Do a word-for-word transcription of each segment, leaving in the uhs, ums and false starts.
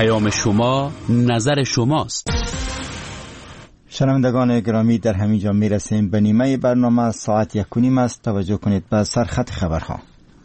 پیام شما نظر شماست. شنوندگان گرامی، در همین جا میرسیم به نیمه برنامه. ساعت یک و نیم است. توجه کنید به سرخط خبرها.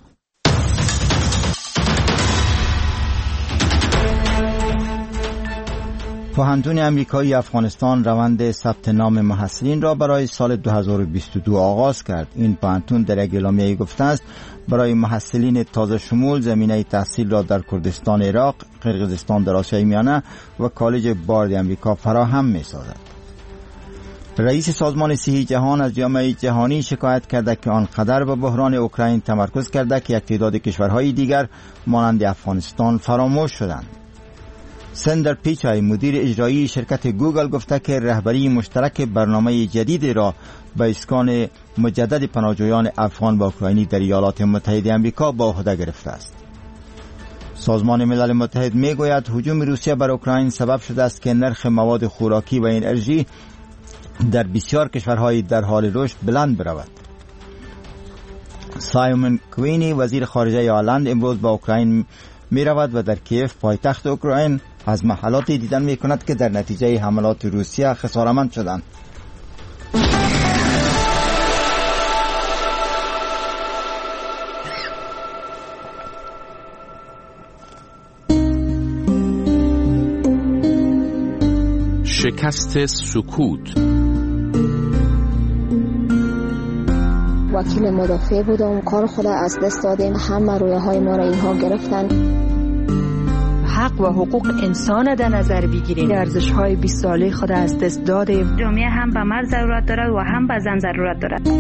پوهنتون امریکایی افغانستان روند ثبت نام محصلین را برای سال دو هزار و بیست و دو آغاز کرد. این پوهنتون در یک اعلامیه گفته است برای محصلین تازه شمول زمینه تحصیل را در کردستان عراق، قرقیزستان در آسیای میانه و کالج بارد امریکا فراهم می‌سازد. رئیس سازمان صحی جهان از جامعه جهانی شکایت کرده که آنقدر به بحران اوکراین تمرکز کرده که یک تعداد کشورهای دیگر مانند افغانستان فراموش شدند. سندر پیچای مدیر اجرایی شرکت گوگل گفته که رهبری مشترک برنامه جدیدی را به اسکان مجدد پناهجویان افغان و اوکراینی در ایالات متحده آمریکا با عهده گرفته است. سازمان ملل متحد میگوید هجوم روسیه بر اوکراین سبب شده است که نرخ مواد خوراکی و انرژی در بسیار کشورهای در حال رشد بلند برود. سایمون کوینی وزیر خارجه آلند امروز به اوکراین می رود و در کیف پایتخت اوکراین از محلاتی دیدن می کند که در نتیجه حملات روسیه خسارتمند شدند. شکست سکوت. وکیل مدافع بودم، کار خود از دست دادیم، همه رویه های ما را اینها گرفتن. حق و حقوق انسان در نظر بگیریم. ارزش های بیست ساله خود از دست دادیم. جامعه هم به مرد ضرورت دارد و هم به زن ضرورت دارد.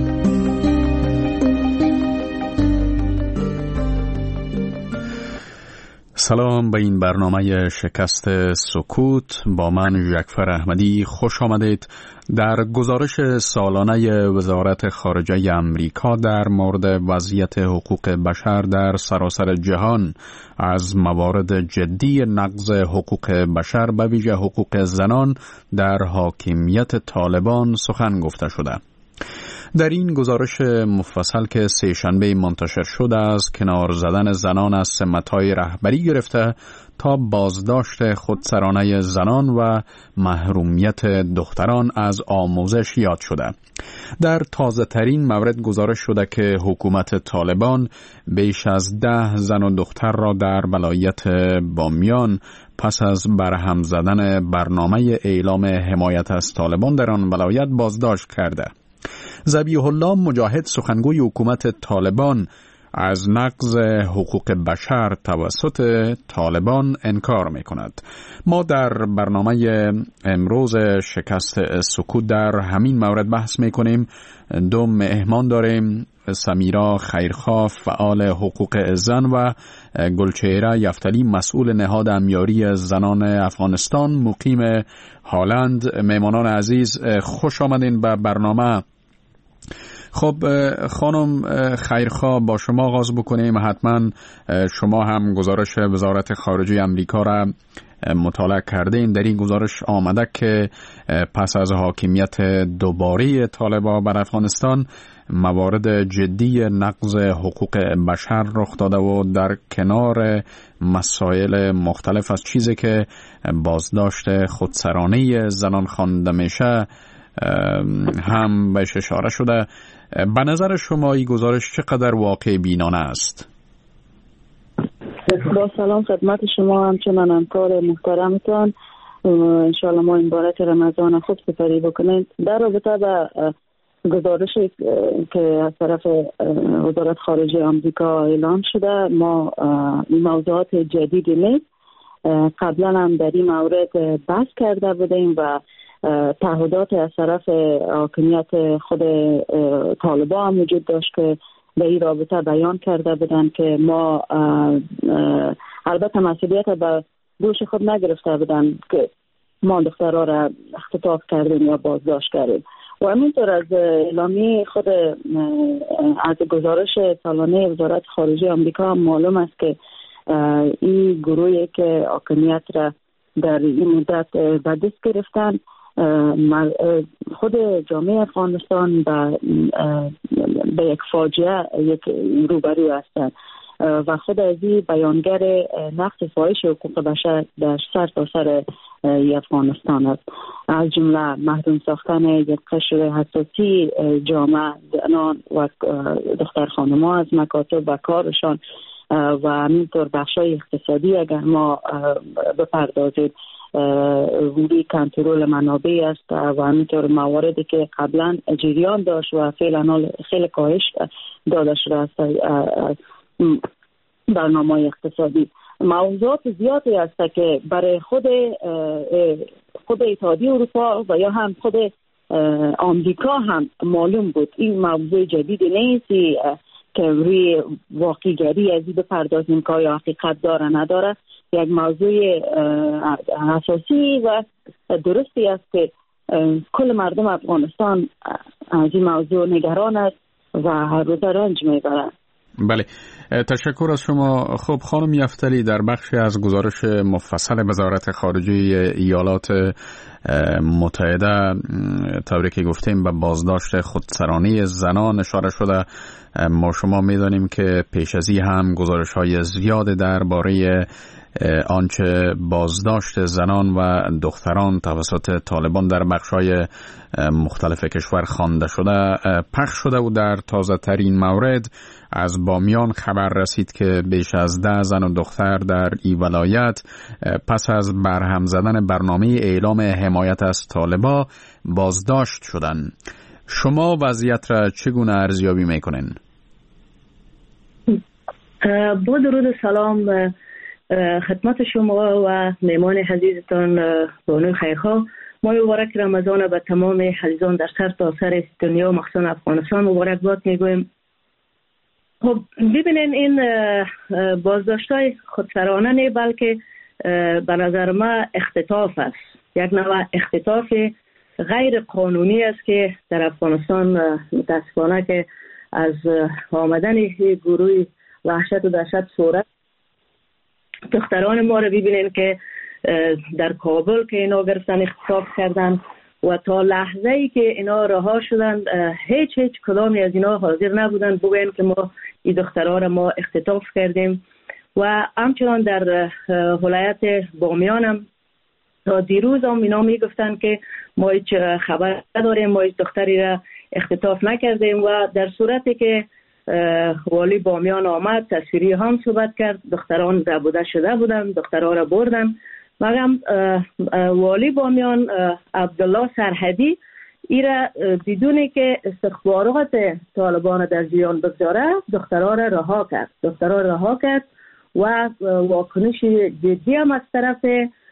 سلام به این برنامه شکست سکوت. با من جعفر احمدی خوش آمدید. در گزارش سالانه وزارت خارجه امریکا در مورد وضعیت حقوق بشر در سراسر جهان از موارد جدی نقض حقوق بشر به ویژه حقوق زنان در حاکمیت طالبان سخن گفته شده. در این گزارش مفصل که سه شنبه منتشر شده است، کنار زدن زنان از سمت‌های رهبری گرفته تا بازداشت خودسرانه زنان و محرومیت دختران از آموزش یاد شده. در تازه ترین مورد گزارش شده که حکومت طالبان بیش از ده زن و دختر را در ولایت بامیان پس از برهم زدن برنامه اعلام حمایت از طالبان در آن ولایت بازداشت کرده. ذبیح الله مجاهد سخنگوی حکومت طالبان از نقض حقوق بشر توسط طالبان انکار می کند. ما در برنامه امروز شکست سکوت در همین مورد بحث می کنیم. دو مهمان داریم، سمیرا خیرخواه فعال حقوق زن و گلچهره یفتلی مسئول نهاد امیاری زنان افغانستان مقیم هالند. مهمانان عزیز خوش آمدین به برنامه. خب خانم خیرخواه، با شما آغاز بکنیم. حتما شما هم گزارش وزارت خارجه امریکا را مطالعه کردین. در این گزارش آمده که پس از حاکمیت دوباره طالبان بر افغانستان موارد جدی نقض حقوق بشر رخ داده و در کنار مسائل مختلف از چیزی که بازداشت خودسرانه زنان خوانده میشه هم بهش اشاره شده. به نظر شما این گزارش چقدر واقع بینانه است؟ با سلام خدمت شما، همچنان همکار محترمتان. انشاءالله ما این بارت رمضان خوب سپری بکنید. در رابطه با گزارشی که از طرف وزارت خارجه آمریکا اعلام شده، ما این موضوعات جدیدی نیست. قبلا هم در این مورد بحث کرده بودیم و تعهدات از طرف حاکمیت خود طالبان هم وجود داشت که به این رابطه بیان کرده بودن که ما البته مسئولیت به دوش خود نگرفته بودن که ما دخترها را اختطاف کردیم یا بازداشت کردیم. و همینطور از اعلامیه خود از گزارش سالانه وزارت خارجه آمریکا هم معلوم است که این گروهی که حاکمیت را در این مدت به دست گرفتن خود جامعه افغانستان به, به یک فاجعه یک روبرو هستند. و خود از این بیانگر نقض فاحش حقوق بشر در سر تا سر افغانستان است. از جمله محروم ساختن یک قشر حساسی جامعه، زنان و دختر خانم‌ها از مکاتب و کارشان و همینطور بخشای اقتصادی اگر ما بپردازیم ولی کنترل منابع است و همینطور مواردی که قبلا جریان داشت و فعلا خیلی کاهش داده شده است برنامه اقتصادی. موضوعات زیادی است که برای خود خود اتحادیه اروپا و یا هم خود آمریکا هم معلوم بود این موضوع جدیدی نیست که روی واقعیگری از این بپردازیم که آیا حقیقت داره نداره. یک موضوع اساسی و درستی است که کل مردم افغانستان از این موضوع نگران است و هر روز رنج میبرند. بله، تشکر از شما. خب خانم یفتلی، در بخشی از گزارش مفصل وزارت خارجه ایالات متحده طوری که گفتیم به بازداشت خودسرانه زنان اشاره شده. ما شما می‌دانیم که پیش از این هم گزارش‌های زیاد درباره آنچه بازداشت زنان و دختران توسط طالبان در بخش‌های مختلف کشور خوانده شده پخش شده و در تازه ترین مورد از بامیان خبر رسید که بیش از ده زن و دختر در این ولایت پس از برهم زدن برنامه اعلام حمایت از طالبان بازداشت شدند. شما وضعیت را چگونه ارزیابی میکنین؟ با درود سلام خدمت شما و مهمان عزیزتان بانوی خیرخواه. ما مبارک رمضان به تمام عزیزان در سر تا سر دنیا مخصوصا افغانستان مبارک باد میگویم. خب ببینین این بازداشت‌های خودسرانه نه بلکه به نظر ما اختطاف است، یک نوع اختطاف غیر قانونی است که در افغانستان متاسفانه که از آمدن گروه وحشت و دهشت صورت. دختران ما رو ببینین که در کابل که اینا گرفتن اختطاف کردن و تا لحظه ای که اینا رها شدن هیچ هیچ کدامی از اینا حاضر نبودن بگوین که ما این دخترها را ما اختطاف کردیم. و همچنان در ولایت بامیان هم تا دیروز هم اینا میگفتن که ما هیچ خبر نداریم، ما هیچ دختری را اختطاف نکردیم. و در صورتی که والی بامیان آمد تصویری هم صحبت کرد، دختران ربوده شده بودن، دخترها را بردن. مگم والی بامیان عبدالله سرحدی ایرا بدونی که استخبارات طالبان در زیان بگذاره دخترها را رها کرد دخترها را رها کرد و واکنش جدی هم از طرف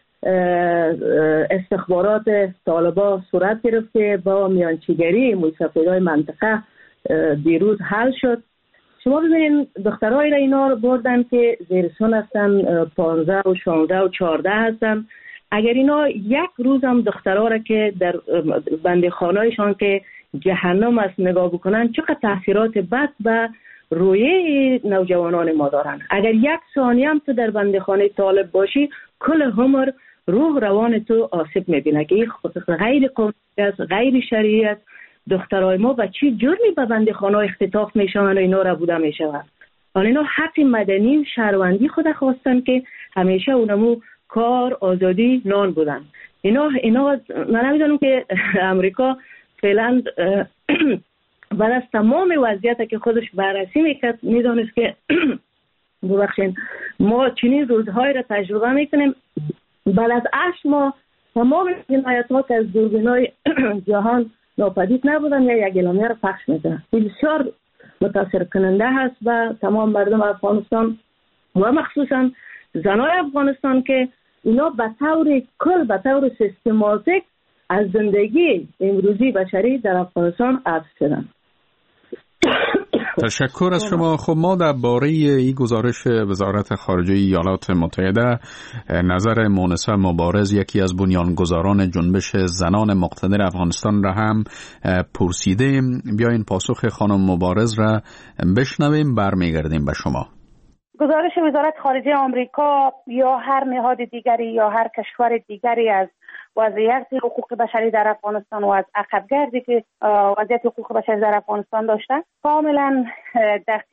استخبارات طالبان صورت گرفت که با میانچیگری موسفیدهای منطقه دیروز حل شد. شما ببینید دخترهای را اینا رو بردن که زیر سن هستن، پانزده و شانزده و چهارده هستن. اگر اینا یک روز هم دخترها را که در بندیخانه‌شان که جهنم است نگاه بکنن چقدر تاثیرات بد به روی نوجوانان ما دارن. اگر یک ثانیه هم تو در بندیخانه طالب باشی کل عمر روح روان تو آسیب میبینه که این غیر قانونی است، غیر شرعی است. دخترای ما به چی جرمی به بندیخانه اختطاف میشوند و اینا را بوده میشوند. حالا اینا حق مدنی شهروندی خود خواستن که همیشه اونمو کار، آزادی، نان بودن. اینا اینا من نمیدونم که امریکا فعلا بعد از تمام وضعیت که خودش بررسی میکرد میدونست که ببخشید ما چنین روزهای را تجربه میکنیم. بعد از هشت ماه تمام جنایت‌ها که از دوربین‌های جهان ناپدید نبودن یا یک اعلامیه را پخش میکنن. بسیار متاثر کننده هست و تمام مردم افغانستان و مخصوصا زنای افغانستان که اینا به طور کل به طور سیستماتیک از زندگی امروزی بشری در افغانستان حذف شدن. تشکر از شما. خب ما درباره این گزارش وزارت خارجه ایالات متحده نظر مونسه مبارز یکی از بنیانگذاران جنبش زنان مقتدر افغانستان را هم پرسیدیم. بیاین پاسخ خانم مبارز را بشنویم، برمیگردیم به شما. گزارش وزارت خارجه آمریکا یا هر نهاد دیگری یا هر کشور دیگری از وضعیت حقوق بشری در افغانستان و از عقبگردی که وضعیت حقوق بشری در افغانستان داشتن کاملا دقیق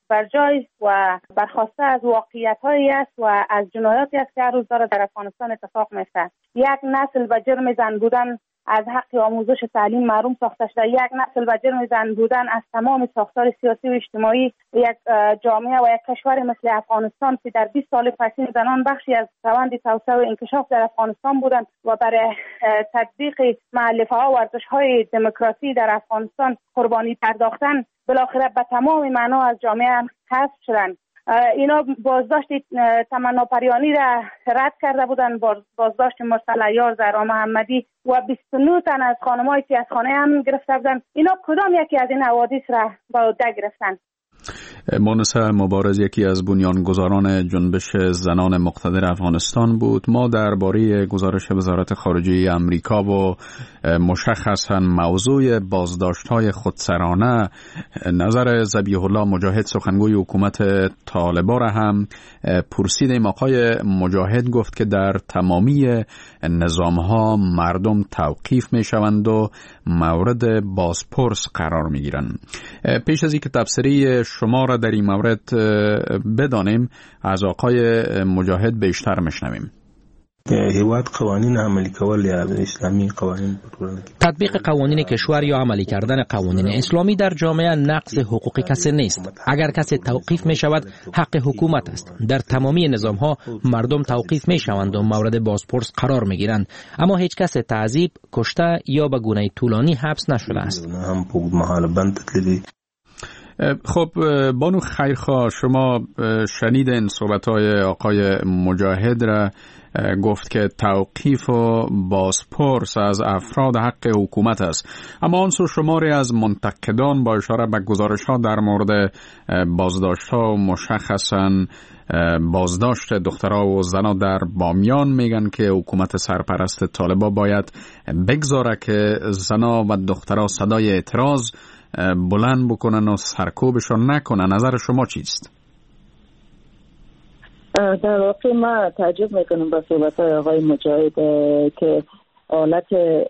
بر جای و برخواسته از واقعیت‌هایی است و از جنایاتی است که هر روز داره در افغانستان اتفاق میفته. یک نسل به جرم زن بودن از حق آموزش تعلیم محروم ساخته شده، یک نسل به جرم زن بودن از تمام ساختار سیاسی و اجتماعی یک جامعه و یک کشور مثل افغانستان که در بیست سال پسین زنان بخشی از روند توسعه و انکشاف در افغانستان بودند و برای تطبیق مؤلفه‌ها و ارزش‌های دموکراسی در افغانستان قربانی پرداختن، بالاخره به تمام معنا از جامعه حذف شدند. اینا بازداشت تمنا پریانی را رد کرده بودند، بازداشت مرسل عیار، زهرا محمدی و بیست و نه تن از خانم‌های سیاستخانه هم گرفته بودند. اینا کدام یکی از این حوادث را به عهده گرفتند؟ مونسه مبارز یکی از بنیانگذاران جنبش زنان مقتدر افغانستان بود. ما درباره گزارش وزارت خارجه امریکا و مشخصاً موضوع بازداشت‌های خودسرانه نظر ذبیح الله مجاهد سخنگوی حکومت طالبان را هم پرسیدیم. آقای مجاهد گفت که در تمامی نظام‌ها مردم توقیف می‌شوند و مورد بازپرس قرار می‌گیرند. پیش از اینکه تفسیری شما را در این مورد بدانیم، از آقای مجاهد بیشتر میشنویم. هیواد قوانین عملی کول یا اسلامی قوانین تطبیق قوانین کشور یا عملی کردن قوانین اسلامی در جامعه نقض حقوق کسی نیست. اگر کسی توقیف می شود حق حکومت است. در تمامی نظام ها مردم توقیف می شوند و مورد بازپرس قرار می گیرند، اما هیچ کس تعذیب، کشته یا به گونه طولانی حبس نشده است. هم بود محال بند تدلیدی. خب بانو خیرخواه، شما شنیدین صحبت‌های آقای مجاهد را، گفت که توقیف و بازپرس از افراد حق حکومت است، اما آنسو شماری از منتقدان با اشاره به گزارش‌ها در مورد بازداشت‌ها و مشخصاً بازداشت دخترها و زنها در بامیان میگن که حکومت سرپرست طالبان باید بگذاره که زنها و دخترها صدای اعتراض بلند بکنن و سرکوبشون نکنن. نظر شما چیست؟ در واقع ما تعجب میکنم با صحبت‌های آقای مجاهد که حالت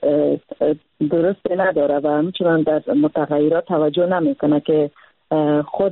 درست نداره و همچنان در متغیرات توجه نمیکنه که خود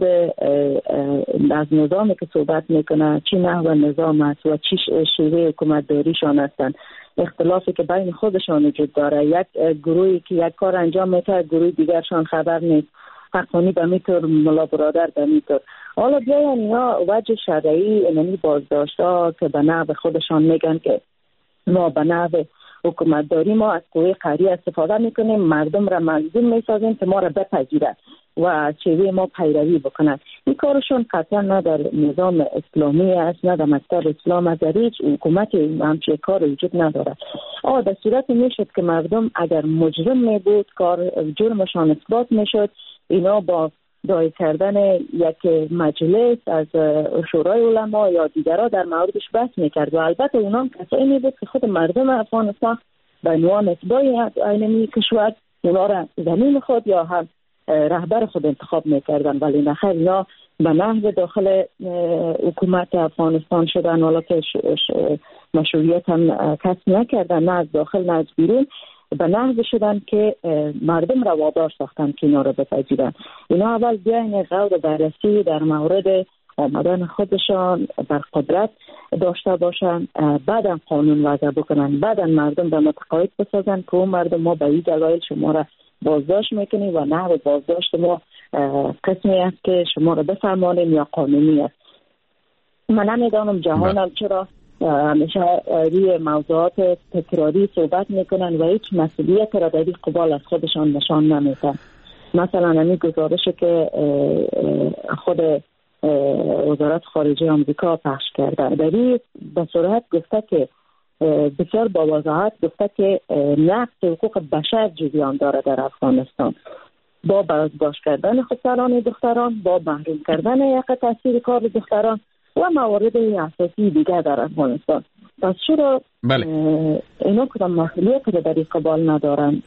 از نظامی که صحبت میکنه چی نحو نظام است و چی شیوه حکومتداریشان هستند. اختلافی که بین خودشان وجود داره، یک گروهی که یک کار انجام میده گروه دیگرشان خبر نیست، حقانی به میتور ملا برادر به میتور. حالا بیاین اینا وجه شرعی اینمی بازداشت ها که به نحو خودشان میگن که ما به نحو حکومتداری ما از قوه قهری استفاده میکنیم، مردم را ملزم میسازیم که ما را بپذیرن و چیزی ما پیروی بکنن. این کارشون قطعا نه در نظام اسلامی است، نه در مکتب اسلام است، در هیچ حکومت همچین کار وجود نداره. آه در صورت میشد که مردم اگر مجرم می بود کار جرمشان اثبات میشد، اینا با دای کردن یک مجلس از شورای علما یا دیگرها در موردش بحث میکرد و البته اونا کسایی می بود که خود مردم افغانستان به عنوان اتباع اینمی کشور اونا را زمین خود یا هم رهبر خود انتخاب میکردن، ولی نخیر اینا به نحو داخل حکومت افغانستان شدن، حالا که مشروعیت هم کسب نکردن، نه از داخل نه از بیرون، به نحو شدن که مردم را وادار ساختن که اینا را بپذیرن. اینا اول بیاین غور بررسی در مورد آمدن خودشان بر قدرت داشته باشن، بعدم قانون وضع بکنن، بعدم مردم به متقاعد بسازن که اون مردم ما به این دلایل شما را بازداشت میکنیم و نحو بازداشت ما قسمی است که شما را بفرمانیم یا قانونی است. من نمیدانم جهانم چرا همیشه روی موضوعات تکراری صحبت میکنن و هیچ مسئولیت را در این قبال از خودشان نشان نمیدن. مثلا همین گزارشی که خود وزارت خارجه آمریکا پخش کرده در این به صورت گفته که بسیار با وضاحت گفته که نقض حقوق بشر جریان داره در افغانستان، با بازداشت کردن خودسران دختران، با محروم کردن یک تاثیر کار دختران و موارد اساسی دیگر در افغانستان. پس چرا بله. اینا کدام مسئولیت رو در این قبال ندارن؟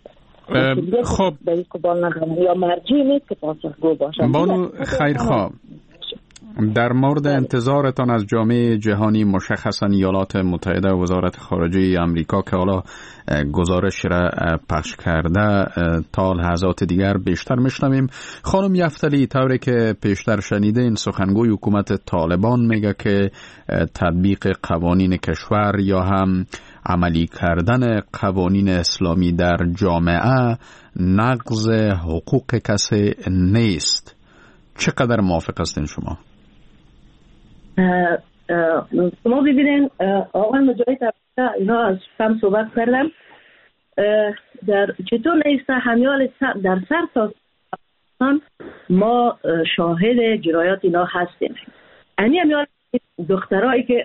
خب در این قبال ندارن یا مرجعی نیست که پاسخگو باشن. بانو خیرخواه در مورد انتظارتان از جامعه جهانی، مشخصا ایالات متحده و وزارت خارجه امریکا که حالا گزارش را پخش کرده، تا لحظات دیگر بیشتر میشنویم. خانم یفتلی، طوری که پیشتر شنیدین، سخنگوی حکومت طالبان میگه که تطبیق قوانین کشور یا هم عملی کردن قوانین اسلامی در جامعه نقض حقوق کسی نیست. چقدر موافق هستین شما؟ شما ببینین آقای مجاهد اینا از کم صحبت کردم، در چطور نیست همیال در سر تا ما شاهد جرایات اینا هستیم. یعنی همیال دخترایی که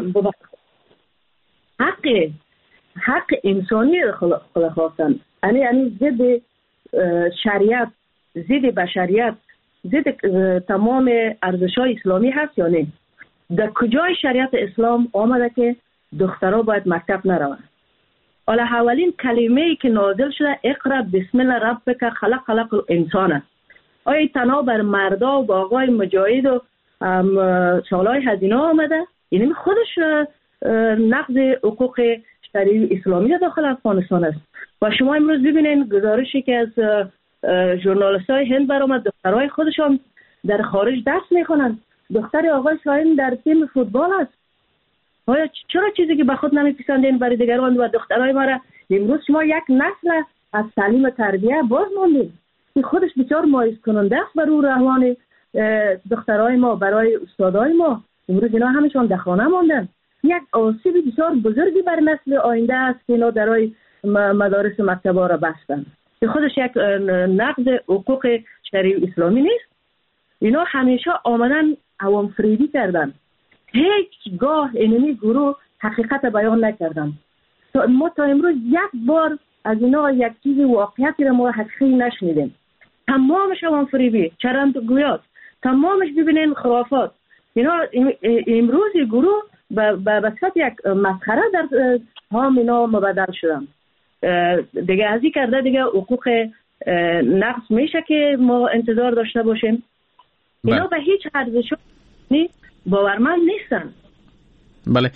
حق حق انسانی خلا خواستن، یعنی یعنی ضد شریعت، ضد بشریت، ضد تمام ارزش‌های اسلامی هست یا نه؟ در کجای شریعت اسلام آمده که دخترها باید مکتب نروند؟ حالا اولین کلمه‌ای که نازل شده اقرا بسم الله ربک خلق خلق الانسان، آیا تنها بر مردا و با آقای مجاهد و شغلای هزینه آمده؟ یعنی خودش نقض حقوق شریع اسلامی داخل افغانستان است. و شما امروز ببینید گزارشی که از ژورنالیست‌های هند برآمد، دخترای خودشان در خارج درس میخونن. دختر آقای شاهین در تیم فوتبال است. آیا چرا چیزی که به خود نمیپسندین برای دیگران و دخترای ما را امروز شما یک نسل از تعلیم و تربیه باز ماندید؟ این خودش بسیار مایوس کننده است برای روان دخترای ما، برای استادای ما. امروز اینا همشون در خانه ماندن. یک آسیب بسیار بزرگی بر نسل آینده است که اینا درای مدارس مکتب‌ها را بستن. که خودش یک نقض حقوق شریع اسلامی نیست. اینا همیشه آمدن عوام فریبی کردن. هیچ گاه اینمی گروه حقیقت بیان نکردن. ما تا امروز یک بار از اینا یک چیز واقعیتی را ما حقیقی نشنیدیم. تمامش عوام فریبی، چرند گویات، تمامش ببینین خرافات. اینا امروز گروه به صورت یک مسخره در هم اینا مبدل شدن. دیگه ازی کرده دیگه حقوق نقص میشه که ما انتظار داشته باشیم. اینا به هیچ ارزش باورمند نیستن. بله.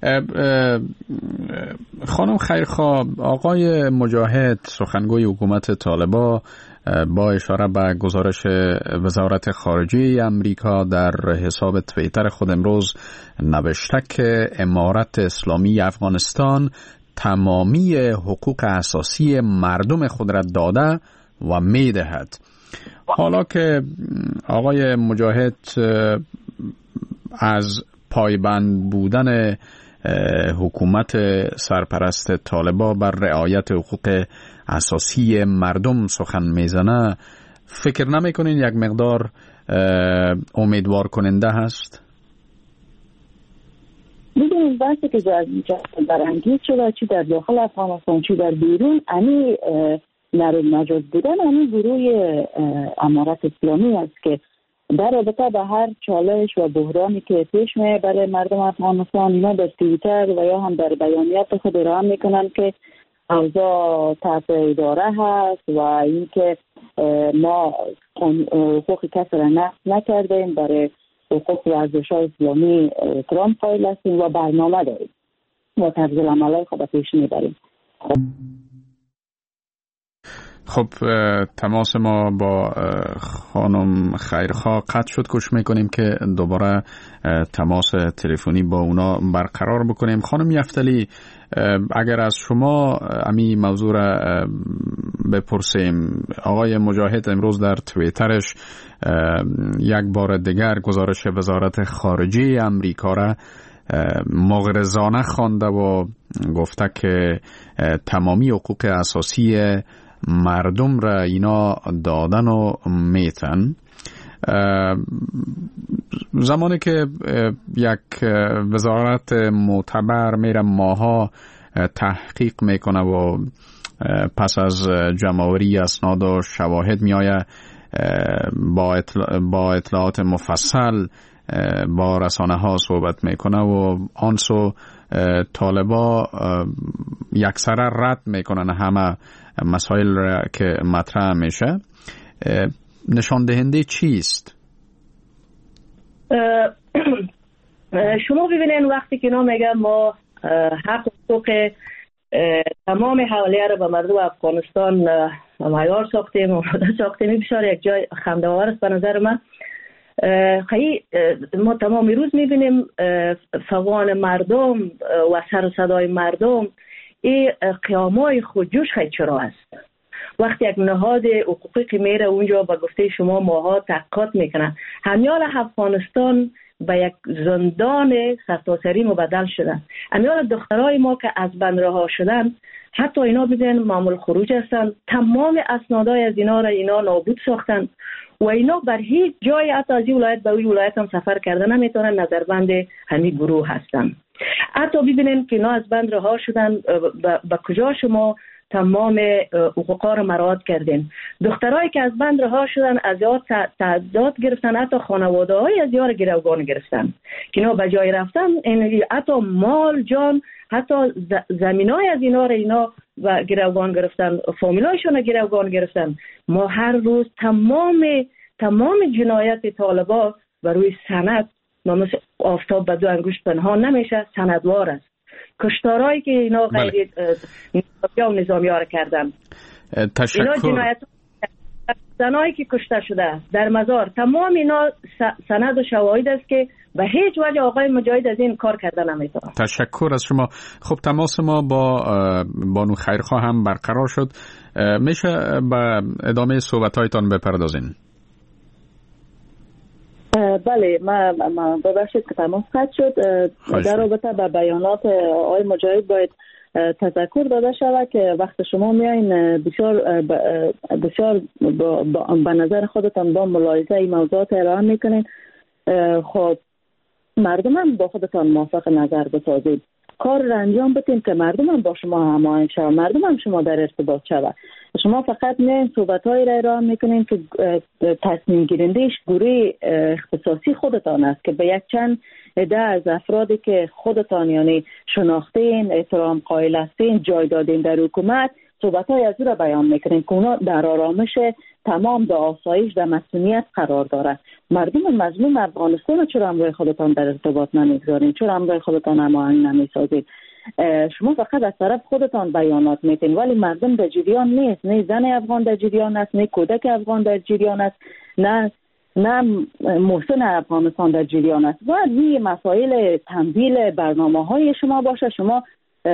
خانم خیرخواه، آقای مجاهد سخنگوی حکومت طالبان با اشاره به گزارش وزارت خارجه امریکا در حساب توییتر خود امروز نوشته که امارت اسلامی افغانستان تمامی حقوق اساسی مردم خود را داده و میدهد. حالا که آقای مجاهد از پایبند بودن حکومت سرپرست طالبان بر رعایت حقوق اساسی مردم سخن میزنه، فکر نمیکنین یک مقدار امیدوار کننده هست؟ ببینید بحثی که برانگیز شده چی در داخل افغانستان چی در بیرون، امی نرم نجات بودن امی گروه امارت اسلامی است که در رابطه به هر چالش و بحرانی که پیش میاد برای مردم افغانستان، اینا در توییتر و یا هم در بیانیات خود اعلام میکنن که اوضاع تحت اداره هست و اینکه ما حقوق کسی را نقض نکردیم، برای حقوق و ارزش‌های اسلامی احترام قائل هستیم و برنامه داریم و طرز العمل‌های خود پیش میبریم. خب خب تماس ما با خانم خیرخواه قطع شد. کوشش میکنیم که دوباره تماس تلفنی با اونا برقرار بکنیم. خانم یفتلی، اگر از شما امی موضوع را بپرسیم، آقای مجاهد امروز در توییترش یک بار دیگر گزارش وزارت خارجه امریکا را مغرضانه خوانده و گفته که تمامی حقوق اساسی مردم را اینا دادن و میتن. زمانی که یک وزارت معتبر میره ماها تحقیق میکنه و پس از جمع‌آوری اسناد و شواهد میآیه با, اطلاع با اطلاعات مفصل با رسانه ها صحبت میکنه و آنسو طالبا یکسره رد میکنن همه مسائل را که مطرح میشه. نشان دهنده چیست؟ شما ببینید وقتی که اینا میگن ما حق حقوق تمام حوالیه رو به مردم افغانستان معیار ساختیم و ساختیم، بسیار یک جای خنده‌آور است به نظر من. خیلی ما تمام روز میبینیم فوان مردم و سر و صدای مردم، این قیامای خودجوش خیلی چرا است. وقتی یک نهاد حقوقی که میره اونجا به گفته شما ماها تحقیقات میکنن، همیال افغانستان به یک زندان سرتاسری مبدل شدن. همیال دخترای ما که از بند رها شدن، حتی اینا ببین معمول خروج هستن، تمام اسنادای از اینا را اینا نابود ساختن و اینا بر هیچ جای حتی از این ولایت به اون ولایت هم سفر کردن نمیتونن، نظربند همین گروه هستن. حتی ببینین که اینا از بند رها شدن، به کجا شما تمام حقوقا رو مراعات کردین. دخترایی که از بند رها شدن از یاد تعداد گرفتن، حتی خانواده های از یاد گروگان گرفتن که اینا به جای رفتن، حتی مال جان، حتی زمین های از اینا رو اینا و گروگان گرفتن، فامیلایشون رو گروگان گرفتن. ما هر روز تمام تمام جنایت طالبا بر روی سند، ما مثل آفتاب به دو انگشت پنهان نمیشه، سندوار است. کشتارهایی که اینا غیر نظامی و نظامی ها کردن، تشکر. اینا جنایت زنایی که کشته شده در مزار، تمام اینا سند و شواهد است که به هیچ وجه آقای مجاهد از این کار کردن نمیتونه. تشکر از شما. خب تماس ما با بانو خیرخواه هم برقرار شد، میشه به ادامه صحبت‌هایتان بپردازین؟ بله، ما ما ببخشید که تماس قطع شد. در رابطه با بیانات آقای مجاهد باید تذکر داده شود که وقت شما میایین بسیار بسیار به نظر خودتان با ملاحظه این موضوعات ارائه میکنین. خب مردم هم با خودتان موافق نظر بسازید، کار را انجام بدین که مردم هم با شما هماهنگ شود، مردم هم شما در ارتباط شود. شما فقط نه صحبت‌هایی را ارائه میکنین که تصمیم گیرنده‌اش گروه اختصاصی خودتان است که به یک چند عده از افرادی که خودتان یعنی شناختین، احترام قائل هستین، جای دادین در حکومت، صحبت‌های از او را بیان میکنین که اونا در آرامش تمام در آسایش در مسئولیت قرار دارد. مردم مظلوم افغانستان چرا همراه خودتان در ارتباط نمیگذارین؟ چرا همراه خودتان هماهنگ نمیسازید؟ شما فقط از طرف خودتان بیانات میتین ولی مردم در جریان نیست. نه زن افغان در جریان است، نه کودک افغان در جریان است، نه نه محسن افغانستان در جریان است. و این مسائل تنبیل برنامه های شما باشه، شما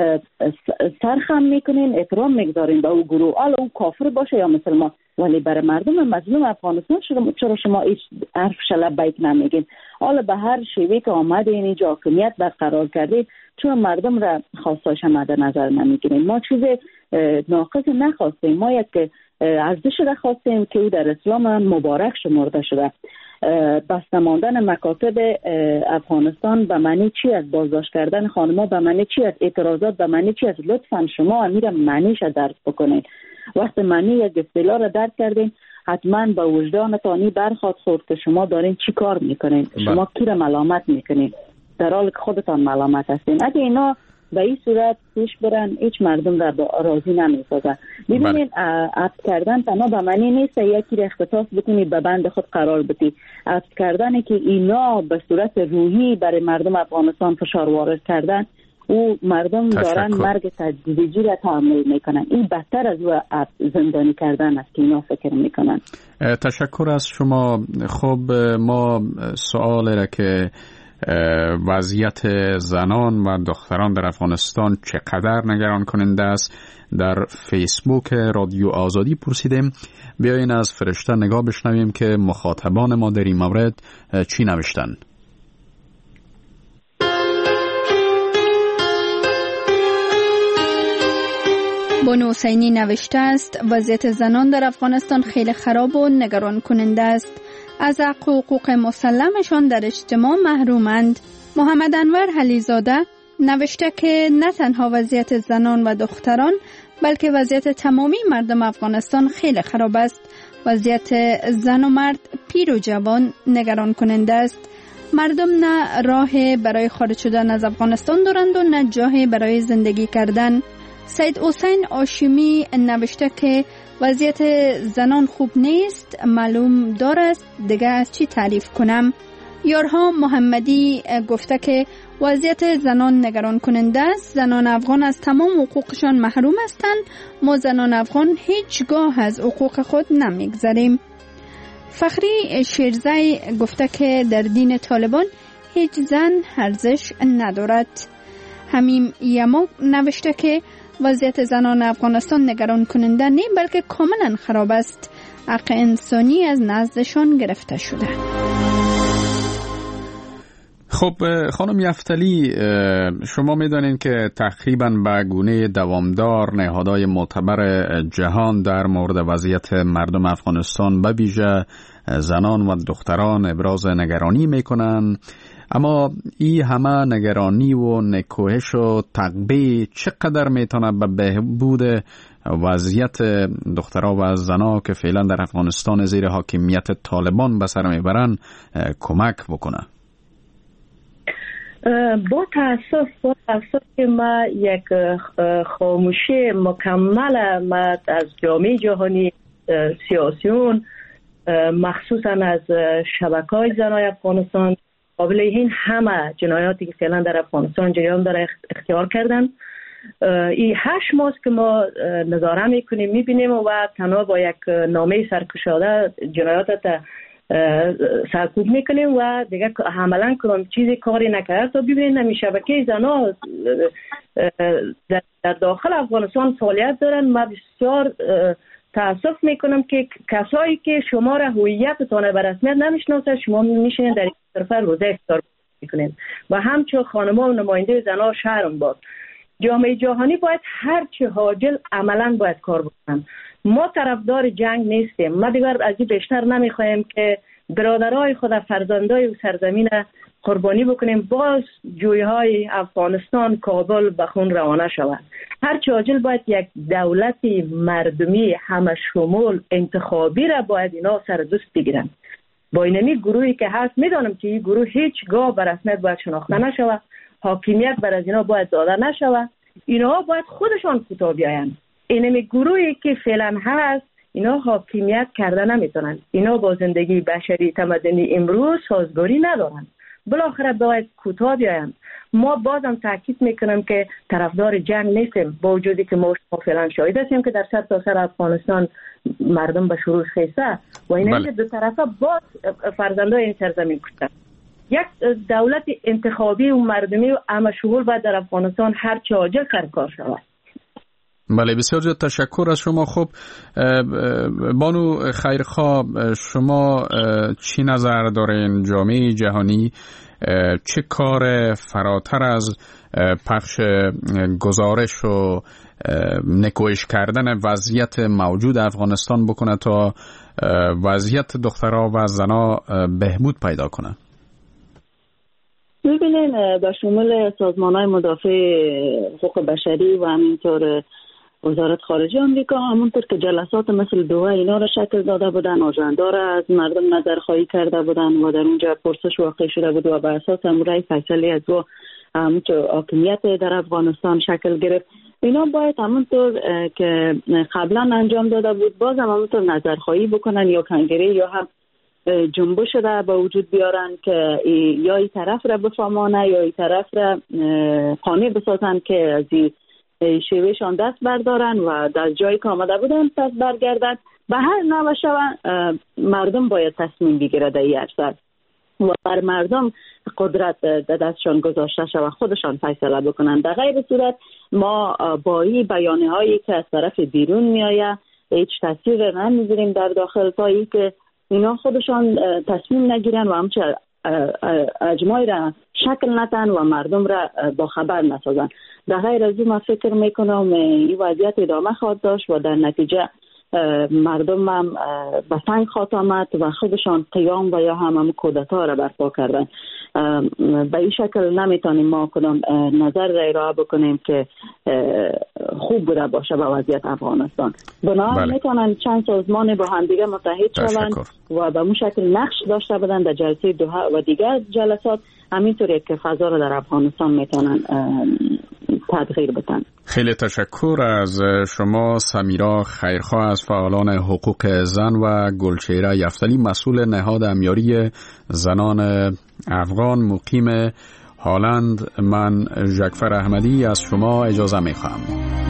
سرخم میکنین، احترام میگذارین به او گروه، حالا او کافر باشه یا مسلمان، ولی برای مردم مظلوم افغانستان چرا شما هیچ حرف شلب بیک نمیگین؟ حالا به هر شیوه که آمده این اینجا حاکمیت برقرار کردید، چون مردم را خواستاش هم در نظر نمیگیریم. ما چیز ناقص نخواستیم، ما یک ارزش را خواستیم که او در اسلام مبارک شمرده شده. بسته ماندن مکاتب افغانستان به معنی چی است؟ بازداشت کردن خانم‌ها به معنی چی است؟ اعتراضات به معنی چی است؟ لطفاً شما امیر معنیش درک بکنید. وقتی معنی یک اصطلاح را درک کردین، حتما به وجدانتانی برخواد خورد که شما دارین چی کار میکنین، شما کی را ملامت میکنین در حالی که خودتان ملامت هستین. اگه اینا به این صورت پیش برن، هیچ مردم را راضی نمیسازن. ببینید عفو کردن تنها به معنی نیست یکی را اختصاص بکنید به بند خود قرار بدید. عفو کردن که اینا به صورت روحی برای مردم افغانستان فشار وارد کردن، او مردم تشکر. دارن مرگ تدریجی را تحمل میکنن. این بدتر از او زندانی کردن است که اینا فکر میکنن. تشکر از شما. خب ما سوال را که وضعیت زنان و دختران در افغانستان چقدر نگران کننده است در فیسبوک رادیو آزادی پرسیدیم. بیاین از فرشته نگاه بشنویم که مخاطبان ما در این مورد چی نوشتن. بانو حسینی نوشته است وضعیت زنان در افغانستان خیلی خراب و نگران کننده است. از حق و حقوق مسلمشان در اجتماع محرومند. محمد انور علیزاده نوشته که نه تنها وضعیت زنان و دختران بلکه وضعیت تمامی مردم افغانستان خیلی خراب است. وضعیت زن و مرد، پیر و جوان نگران کننده است. مردم نه راه برای خارج شدن از افغانستان دارند و نه جای برای زندگی کردن. سید حسین آشمی نوشته که وضعیت زنان خوب نیست، معلوم دارست دیگه از چی تعریف کنم. یارها محمدی گفته که وضعیت زنان نگران کننده است. زنان افغان از تمام حقوقشان محروم هستند. ما زنان افغان هیچگاه از حقوق خود نمیگذریم. فخری شیرزی گفته که در دین طالبان هیچ زن ارزش ندارد. همیم یمو نوشته که وضعیت زنان افغانستان نگران کننده نه بلکه کاملا خراب است. حق انسانی از نزدشان گرفته شده. خب خانم یفتلی، شما میدانید که تقریبا به گونه دوامدار نهادهای معتبر جهان در مورد وضعیت مردم افغانستان به ویژه زنان و دختران ابراز نگرانی میکنن، اما این همه نگرانی و نکوهش و تقبیه چقدر میتونه به بهبود وضعیت دخترها و زنها که فعلا در افغانستان زیر حاکمیت طالبان به سر میبرن کمک بکنه؟ با تاسف با تاسف که ما یک خاموشی مکمل ما از جامعه جهانی سیاسیون مخصوصا از شبکه‌های زنای افغانستان قابل این همه جنایاتی که فعلا در افغانستان جریان داره اختیار کردن. این هشت ماه که ما نظاره میکنیم میبینیم و تنها با یک نامه سرکشاده جنایات سرکوب میکنیم و دیگه عملا کدام چیزی کاری نکرد تا ببینید نمی شبکه زنا در داخل افغانستان فعالیت دارن. ما بسیار تاسف میکنم که کسایی که شما را هویتتان به رسمیت نمیشناسه شما میشینید در این طرف روزه افطار میکنید و همچنین خانم‌ها و نماینده زنها شرم باد. جامعه جهانی باید هر چه عاجل عملا باید کار بکنن. ما طرفدار جنگ نیستیم. ما دیگر از این بیشتر نمیخوایم که برادرای خود فرزندای و سرزمین قربانی بکنیم باز جویهای افغانستان کابل به خون روانه شود. هر چه عاجل باید یک دولتی مردمی همه شمول انتخابی را باید اینا سر دوست بگیرن. با اینمی گروهی که هست میدانم که این گروه هیچگاه به رسمیت باید شناخته نشود، حاکمیت بر از اینا باید داده نشود، اینا باید خودشان کوتاه بیاین. اینمی گروهی که فعلا هست اینا حاکمیت کرده نمیتونن، اینا با زندگی بشری تمدنی امروز سازگاری ندارن، بالاخره باید کوتاه بیاین. ما بازم تاکید میکنم که طرفدار جنگ نیستیم، با وجودی که ما فعلا شاهد هستیم که در سر تا سر افغانستان مردم به شروع خیسته و اینا که دو طرفه باز فرزندای این سرزمین کشتن. یک دولت انتخابی و مردمی و همه شمول باید در افغانستان هر چه عاجل سرکار شود. بله، بسیار زیاد تشکر از شما. خب بانو خیرخواه، شما چی نظر دارین؟ جامعه جهانی چه کار فراتر از پخش گزارش و نکوهش کردن وضعیت موجود افغانستان بکنه تا وضعیت دخترها و زنها بهبود پیدا کنه؟ میبینین به شمول سازمان‌های مدافع حقوق بشری و همینطور وزارت خارجه آمریکا همونطور که جلسات مثل دوحه اینا را شکل داده بودن، آژاندا را از مردم نظرخواهی کرده بودن و در اونجا پرسش واقع شده بود و بر اساس امورای فیصله از او همونطور حاکمیت در افغانستان شکل گرفت. اینا باید همونطور که قبلا انجام داده بود باز هم همونطور نظرخواهی بکنن یا کنگره یا هم جنبش را به وجود بیارن که یا این طرف را بفهمانه یا این طرف را قانع بسازن که از این شیوهشان دست بردارن و در جایی که آمده بودن پس برگردن. به هر نوع شون مردم باید تصمیم بگیره در این عرصه و بر مردم قدرت در دستشان گذاشته شود خودشان فیصله بکنن. در غیر صورت ما با این بیانیه هایی که از طرف بیرون میآید هیچ تاثیر نمیذاریم در داخل تا ای که اینا خودشان تصمیم نگیرن و همچنین اجماعی را شکل ندن و مردم را با خبر نسازن. در غیر از این ما فکر میکنم این وضعیت ادامه خواهد داشت و در نتیجه مردم هم به تنگ خواهد آمد و خودشان قیام و یا هم هم کودتا را برپا کردن. به این شکل نمیتونیم ما کدام نظر را ارائه بکنیم که خوب بوده باشه به وضعیت افغانستان. بنابراین میتونن چند سازمان با هم دیگه متحد شوند و به اون شکل نقش داشته بودن در جلسه دوحه و دیگر جلسات، همینطوری که فضا رو در افغانستان میتونن تغییر بدن. خیلی تشکر از شما سمیرا خیرخواه از فعالان حقوق زن و گلچهره یفتلی، مسئول نهاد امیاری زنان افغان مقیم هالند. من ژکفر احمدی از شما اجازه میخوام.